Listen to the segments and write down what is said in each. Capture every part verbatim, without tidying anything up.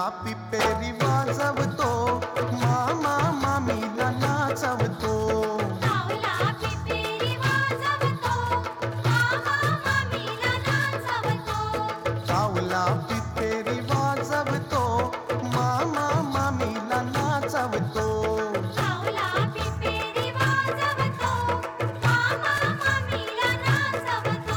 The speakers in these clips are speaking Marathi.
पिपेरी वाजवतो, मामा मामीला नाचवतो. कावला पिपेरी वाजवतो, मामा मामीला नाचवतो. कावला पिपेरी वाजवतो, मामा मामीला नाचवतो. कावला पिपेरी वाजवतो, मामा मामीला नाचवतो.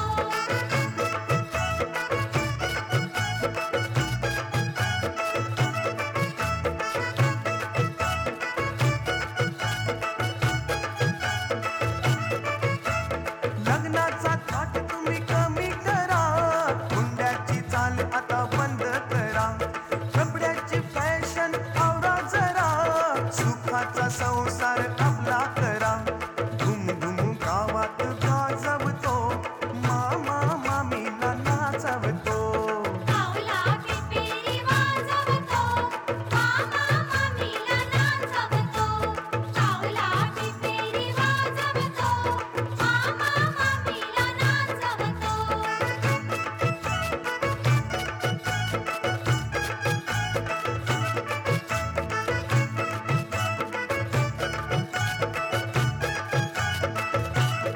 लग्नाचा थाट तुम्ही कमी करा, हुंड्याची चाल आता बंद करा. कपड्याची फॅशन आवरा जरा, सुखाचा संसार आपला करा. धुम धुम गावात गाजवतो, मामा मामीला नाचवतो. कावला पिपेरी वाजवतो, मामा मामीला नाचवतो. कावला पिपेरी वाजवतो, मामा मामीला नाचवतो.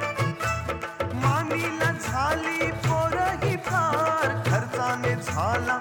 मामीला झाली पोरही फार, खर्चाने झाला